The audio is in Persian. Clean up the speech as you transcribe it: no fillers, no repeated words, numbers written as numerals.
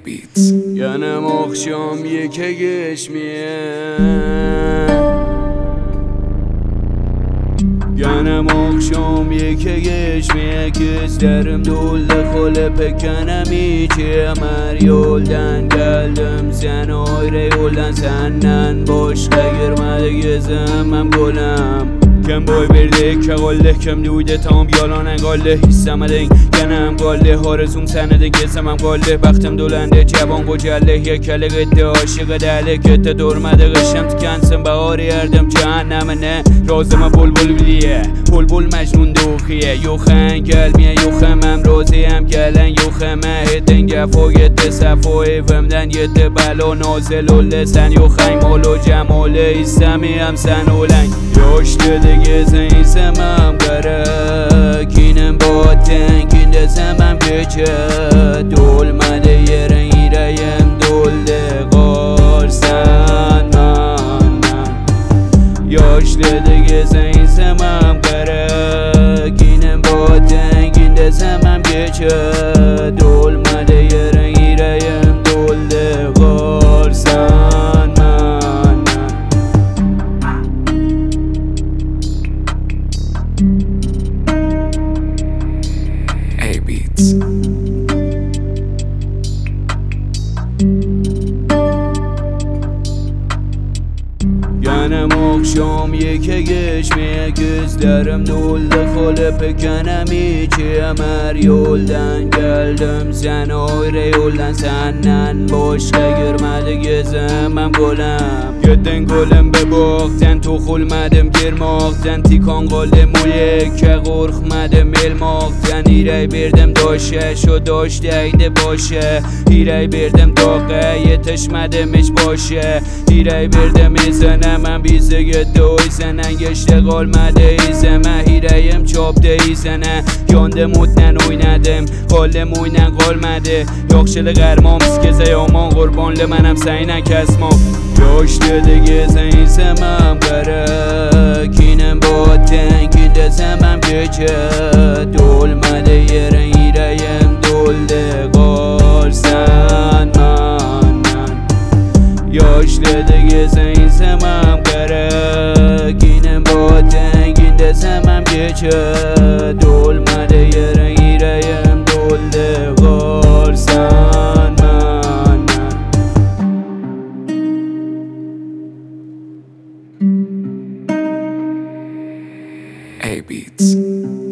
Beats. Yanım akşam yeke geçmeye, yanım akşam yeke geçmeye, gözlerim doldu hole pekenem içi. Her yoldan geldim, sen ayrı yoldan, senden başka girmedi gözüm. Hem golem کم بای برده که قاله کم دویده تمام یالانن قاله هیستمدین کنم قاله هارزون سنده گزمم قاله بختم دولنده جوان گجله یک کله قده عاشق دله کته دورمده قشم تکنسم بهاری اردم جهنم نه رازم بلبل بلیه بلبل مجنون دوخیه یوخن گلمیه یوخمم رازیم گلن یوخمه هدن گفایت صفای ومدن یده بلا نازل و لسن یوخن مالو جماله ایستمیم سن اولن یاش دده Gezin semem kara Kinem baten kinde semem gece Dolmadı yerin yüreğim doldu Korsan man Yaşlıdı gezin semem kara Kinem baten kinde semem gece Dolmadı yerin yüreğim doldu Korsan man Beats. Yanım akşam yeke geçmeye, gözlerim doldu hale pekenem içi. Her yoldan geldim, sen ayrı yoldan, senden başka girmedi gözüm. Hem golem Yedin golem bebakten toxulmadım girmaqten Tikan qaldım o yekə qorxmadım elmaqten İrək verdim daşa şu daş dəydi başa İrək verdim dağa yetişmədim heç başa İrək verdim izənə mən bizə getdi o izənə Geçdi qalmadı izəmə İrəyim çapdı izənə Yandım oddən oynadım qalım oynan qalmadı Yaxşılıq ərmam iskəzə yaman qurbanlı mənəm səyinə kəsmam Yaşlıdı gezin semem kara Kinem baten kinde semem gece Dolmadı yerin yüreğim doldu Korsan man Yaşlıdı gezin semem kara Kinem baten kinde semem gece Dolmadı yerin yüreğim doldu Korsan man Beats.